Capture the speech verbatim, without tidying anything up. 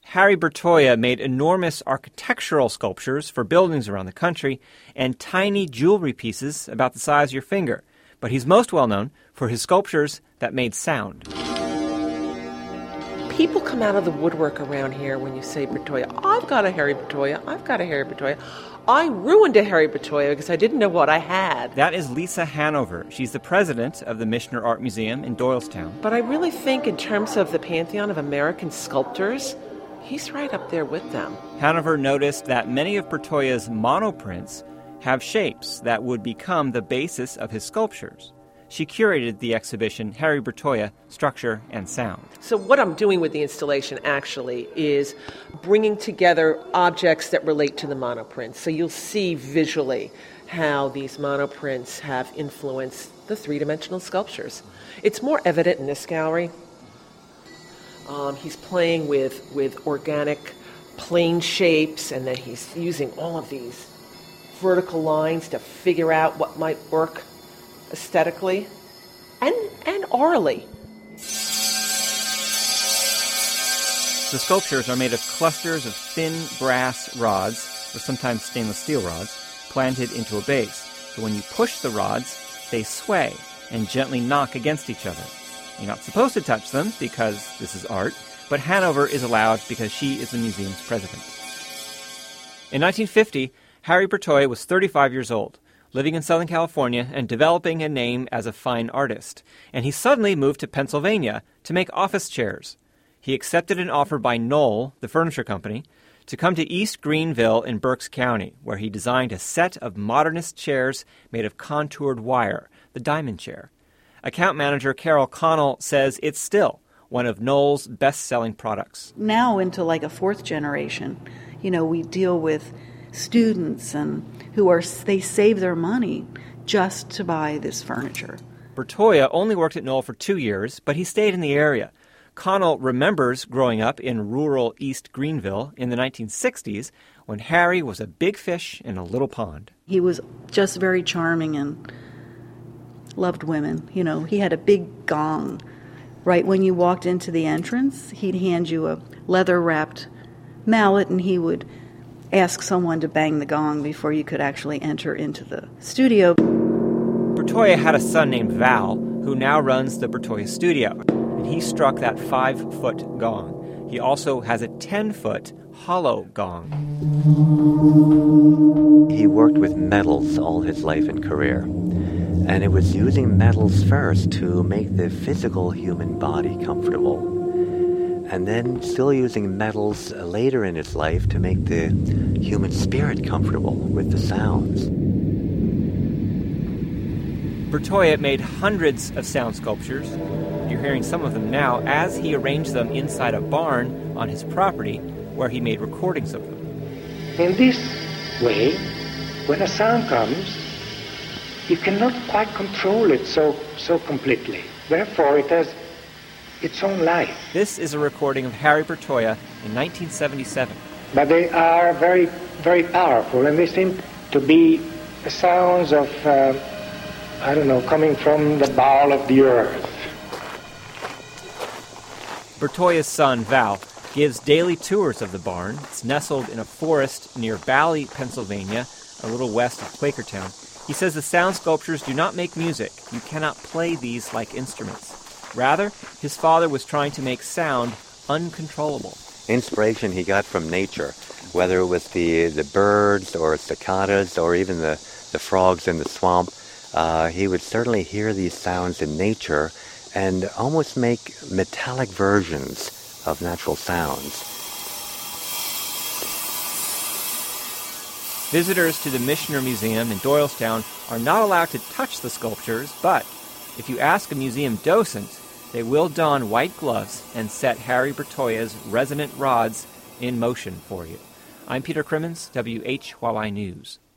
Harry Bertoia made enormous architectural sculptures for buildings around the country and tiny jewelry pieces about the size of your finger. But he's most well known for his sculptures that made sound. People come out of the woodwork around here when you say Bertoia. I've got a Harry Bertoia. I've got a Harry Bertoia. I ruined a Harry Bertoia because I didn't know what I had. That is Lisa Hanover. She's the president of the Michener Art Museum in Doylestown. But I really think in terms of the pantheon of American sculptors, he's right up there with them. Hanover noticed that many of Bertoia's monoprints have shapes that would become the basis of his sculptures. She curated the exhibition Harry Bertoia, Structure and Sound. So what I'm doing with the installation actually is bringing together objects that relate to the monoprints. So you'll see visually how these monoprints have influenced the three-dimensional sculptures. It's more evident in this gallery. Um, he's playing with, with organic plane shapes, and then he's using all of these vertical lines to figure out what might work aesthetically and, and orally. The sculptures are made of clusters of thin brass rods, or sometimes stainless steel rods, planted into a base. So when you push the rods, they sway and gently knock against each other. You're not supposed to touch them because this is art, but Hanover is allowed because she is the museum's president. In nineteen fifty, Harry Bertoia was thirty-five years old, living in Southern California and developing a name as a fine artist. And he suddenly moved to Pennsylvania to make office chairs. He accepted an offer by Knoll, the furniture company, to come to East Greenville in Berks County, where he designed a set of modernist chairs made of contoured wire, the diamond chair. Account manager Carol Connell says it's still one of Knoll's best-selling products. Now into like a fourth generation, you know, we deal with students and who are they save their money just to buy this furniture. Bertoia only worked at Knoll for two years, but he stayed in the area. Connell remembers growing up in rural East Greenville in the nineteen sixties when Harry was a big fish in a little pond. He was just very charming and loved women. You know, he had a big gong. Right when you walked into the entrance, he'd hand you a leather-wrapped mallet and he would ask someone to bang the gong before you could actually enter into the studio. Bertoia had a son named Val, who now runs the Bertoia Studio, and he struck that five-foot gong. He also has a ten-foot hollow gong. He worked with metals all his life and career, and it was using metals first to make the physical human body comfortable, and then still using metals later in his life to make the human spirit comfortable with the sounds. Bertoia made hundreds of sound sculptures. You're hearing some of them now as he arranged them inside a barn on his property where he made recordings of them. In this way, when a sound comes, you cannot quite control it so, so completely. Therefore, it has its own life. This is a recording of Harry Bertoia in nineteen seventy-seven. But they are very, very powerful, and they seem to be the sounds of, uh, I don't know, coming from the bowel of the earth. Bertoia's son, Val, gives daily tours of the barn. It's nestled in a forest near Bally, Pennsylvania, a little west of Quakertown. He says the sound sculptures do not make music. You cannot play these like instruments. Rather, his father was trying to make sound uncontrollable. Inspiration he got from nature, whether it was the, the birds or cicadas or even the, the frogs in the swamp. Uh, he would certainly hear these sounds in nature and almost make metallic versions of natural sounds. Visitors to the Michener Museum in Doylestown are not allowed to touch the sculptures, but if you ask a museum docent, they will don white gloves and set Harry Bertoia's resonant rods in motion for you. I'm Peter Crimmins, W H Y Y News.